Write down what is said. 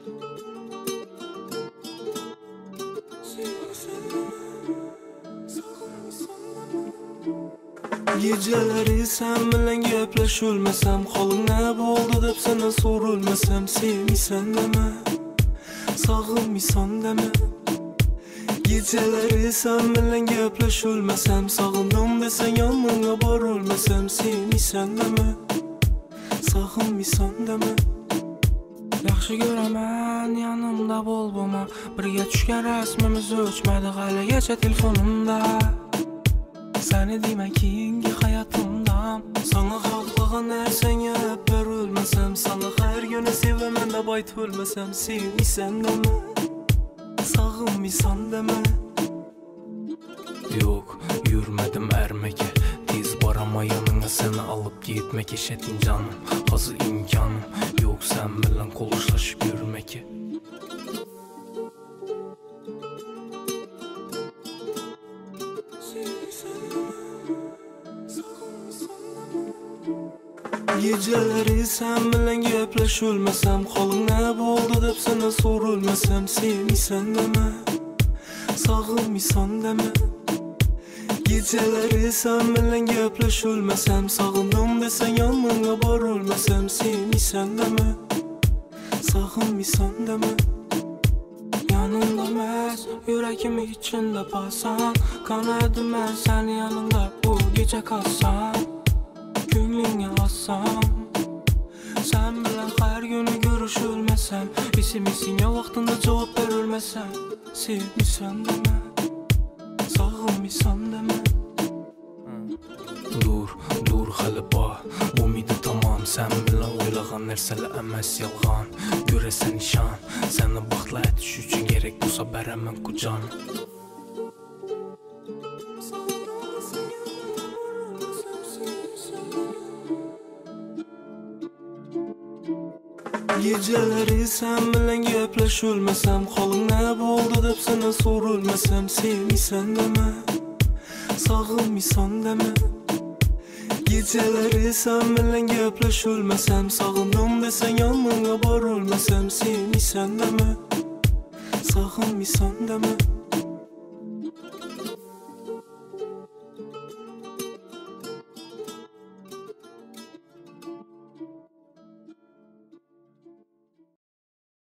Geceleri sen bilen gepleşülmesem, halın ne boldu dep senden sorulmasam, sevmisen deme, sağılmısan deme. Geceleri sen bilen gepleşülmesem, sağındım desen yanına barılmasam, sevmisen deme, sağılmısan deme. Yaxşı görəmən yanımda bol boma, birgə düşkən rəsmimiz ölçmədi hələ telefonumda. Səni demə ki ingi hayatımdam, sana xalqlığın ərsən yərəb bər ölməsəm, sana hər günə sevəmən də bayt ölməsəm, sevmisən dəmə, sağılmısan dəmə. Yok, yürmədim ərməkə, tez barama yanına səni alıp gitmək eşətin canım, hazır imkanım yok sen bilen konuşlaşıp yürüməkə. Geceleri sen bilen gepleşülmesem, halın ne boldu dep senden sorulmasam, sevmisen deme, sağılmısan deme. Geceleri sen bilen gepleşülmesem, sağındım desen yanına barılmasam, sevmisen deme, sağılmısan deme. Yanımda məz, yüreğim içinde basan, kanadım ben sen yanında bu gece kalsam, günlüğüne assam. Sen bilen her günü görüşülmesem, isim ya vaxtında cevap verilmesem, sevmisen deme, sağılmısan deme. Dur hələ bax, umidi tamam, sen bilen oylağan nərsələ əməz yalğan. Görəsən nişan, sənə baxla ətiş üçün gerek busa bərəmən qucan. Geceleri sen bilen gepleşülmesem, halın ne boldu dep senden sorulmasam, sevmisen deme, sağılmısan deme. Geceleri sen bilen gepleşülmesem, sağındım desen yanına barılmasam, sevmisen deme, sağılmısan deme.